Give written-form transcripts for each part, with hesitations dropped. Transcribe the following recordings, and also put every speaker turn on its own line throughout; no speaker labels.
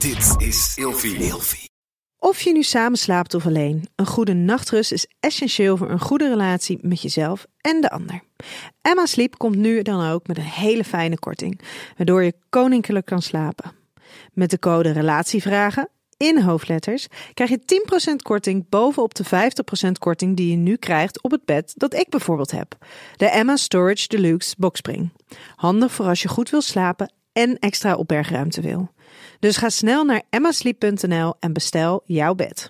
Dit is Ilfie.
Of je nu samen slaapt of alleen, een goede nachtrust is essentieel voor een goede relatie met jezelf en de ander. Emma Sleep komt nu dan ook met een hele fijne korting, waardoor je koninklijk kan slapen. Met de code RELATIEVRAGEN, in hoofdletters, krijg je 10% korting bovenop de 50% korting die je nu krijgt op het bed dat ik bijvoorbeeld heb. De Emma Storage Deluxe Boxspring. Handig voor als je goed wil slapen en extra opbergruimte wil. Dus ga snel naar emmasleep.nl en bestel jouw bed.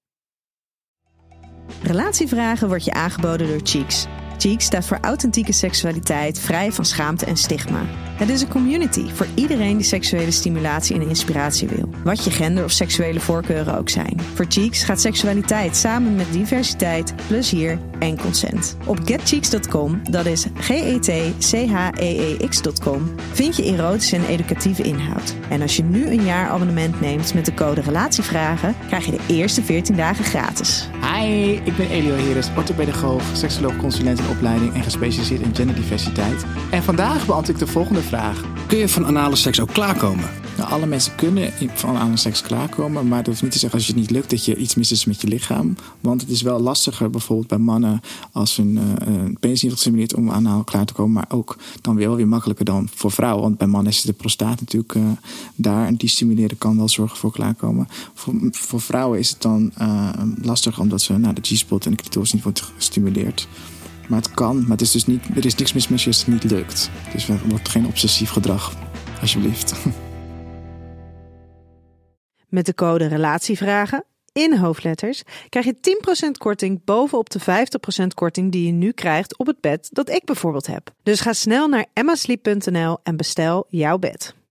Relatievragen wordt je aangeboden door Cheeks. Cheeks staat voor authentieke seksualiteit, vrij van schaamte en stigma. Het is een community voor iedereen die seksuele stimulatie en inspiratie wil. Wat je gender of seksuele voorkeuren ook zijn. Voor Cheeks gaat seksualiteit samen met diversiteit, plezier en consent. Op getcheeks.com, dat is getcheeks.com, vind je erotische en educatieve inhoud. En als je nu een jaar abonnement neemt met de code RELATIEVRAGEN, krijg je de eerste 14 dagen gratis.
Hi, ik ben Elio Heres, orthopedagoog, seksoloog, consulent in opleiding en gespecialiseerd in genderdiversiteit. En vandaag beantwoord ik de volgende vraag.
Kun je van anale seks ook klaarkomen?
Nou, alle mensen kunnen van anale seks klaarkomen, maar dat hoeft niet te zeggen als je het niet lukt dat je iets mis is met je lichaam. Want het is wel lastiger bijvoorbeeld bij mannen als hun penis niet gestimuleerd om anaal klaar te komen, maar ook dan weer makkelijker dan voor vrouwen. Want bij mannen is de prostaat natuurlijk daar en die stimuleren kan wel zorgen voor klaarkomen. Voor vrouwen is het dan lastig omdat de G-spot en de clitoris niet wordt gestimuleerd. Maar het kan, maar het is dus niet, er is niks mis als het niet lukt. Dus er wordt geen obsessief gedrag, alsjeblieft.
Met de code RELATIEVRAGEN, in hoofdletters, krijg je 10% korting bovenop de 50% korting die je nu krijgt op het bed dat ik bijvoorbeeld heb. Dus ga snel naar emmasleep.nl en bestel jouw bed.